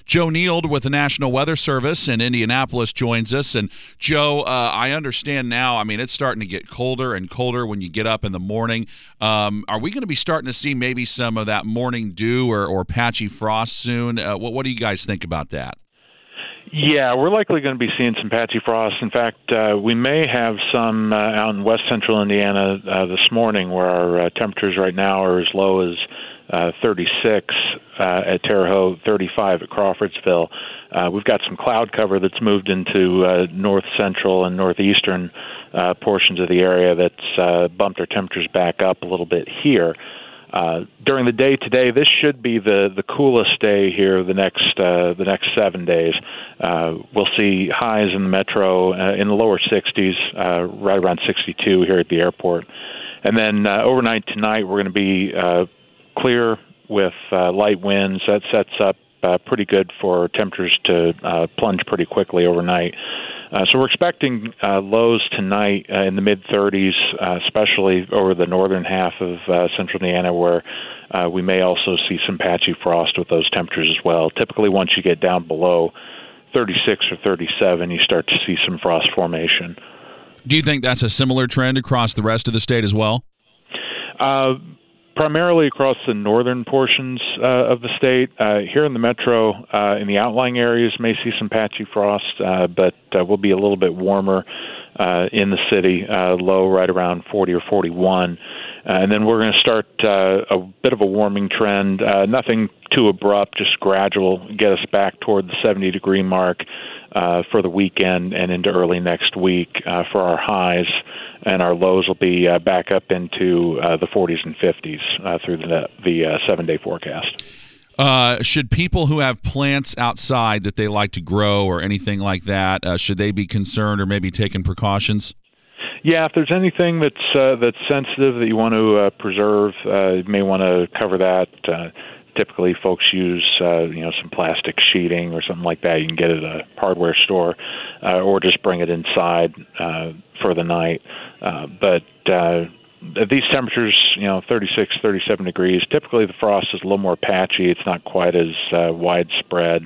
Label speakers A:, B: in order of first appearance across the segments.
A: Joe Neild with the National Weather Service in Indianapolis joins us. And Joe, I understand now, I mean, it's starting to get colder and colder when you get up in the morning. Are we going to be starting to see maybe some of that morning dew or patchy frost soon? What do you guys think about that?
B: Yeah, we're likely going to be seeing some patchy frost. In fact, we may have some out in west central Indiana this morning, where our temperatures right now are as low as 36 at Terre Haute, 35 at Crawfordsville. We've got some cloud cover that's moved into north central and northeastern portions of the area that's bumped our temperatures back up a little bit here. During the day today, this should be the coolest day here the next 7 days. We'll see highs in the metro in the lower 60s, right around 62 here at the airport. And then overnight tonight, we're going to be clear with light winds. That sets up pretty good for temperatures to plunge pretty quickly overnight. So we're expecting lows tonight in the mid-30s, especially over the northern half of central Indiana, where we may also see some patchy frost with those temperatures as well. Typically, once you get down below 36 or 37, you start to see some frost formation.
A: Do you think that's a similar trend across the rest of the state as well?
B: Primarily across the northern portions of the state. Here in the metro, in the outlying areas, may see some patchy frost, but we'll be a little bit warmer in the city, low right around 40 or 41. And then we're going to start a bit of a warming trend, nothing too abrupt, just gradual, get us back toward the 70-degree mark for the weekend and into early next week for our highs. And our lows will be back up into the 40s and 50s through the 7-day forecast.
A: Should people who have plants outside that they like to grow or anything like that, should they be concerned or maybe taking precautions?
B: Yeah, if there's anything that's sensitive that you want to preserve, you may want to cover that. Typically, folks use some plastic sheeting or something like that. You can get it at a hardware store, or just bring it inside for the night. But at these temperatures, 36, 37 degrees, typically the frost is a little more patchy. It's not quite as widespread.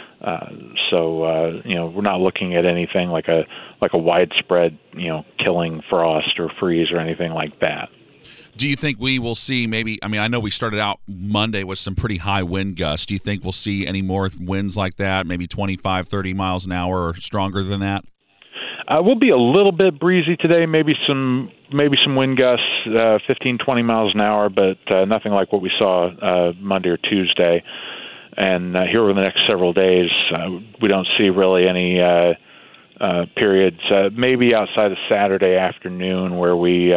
B: So we're not looking at anything like a widespread, killing frost or freeze or anything like that.
A: Do you think we will see I know we started out Monday with some pretty high wind gusts. Do you think we'll see any more winds like that, maybe 25, 30 miles an hour or stronger than that?
B: We'll be a little bit breezy today, maybe some wind gusts, 15, 20 miles an hour, but nothing like what we saw Monday or Tuesday. And here over the next several days, we don't see really any periods, maybe outside of Saturday afternoon, where we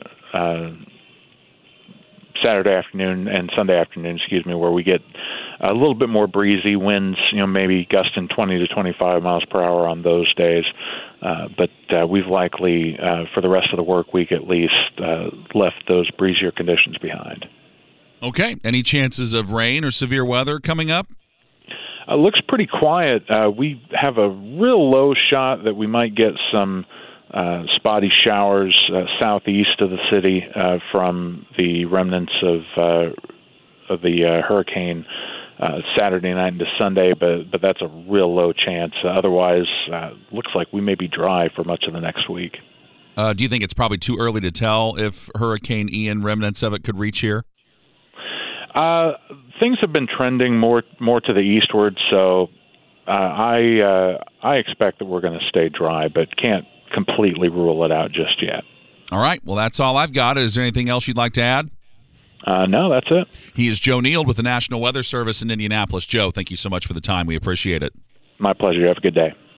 B: Saturday afternoon and Sunday afternoon, where we get a little bit more breezy winds, maybe gusting 20 to 25 miles per hour on those days. But we've likely, for the rest of the work week at least, left those breezier conditions behind.
A: Okay. Any chances of rain or severe weather coming up?
B: Looks pretty quiet. We have a real low shot that we might get some spotty showers southeast of the city from the remnants of the hurricane Saturday night into Sunday, but that's a real low chance. Otherwise, looks like we may be dry for much of the next week.
A: Do you think it's probably too early to tell if Hurricane Ian remnants of it could reach here?
B: Things have been trending more to the eastward, so I expect that we're going to stay dry, but can't completely rule it out just yet.
A: All right. Well, that's all I've got. Is there anything else you'd like to add?
B: No, that's it.
A: He is Joe Neild with the National Weather Service in Indianapolis. Joe, thank you so much for the time. We appreciate it.
B: My pleasure. Have a good day.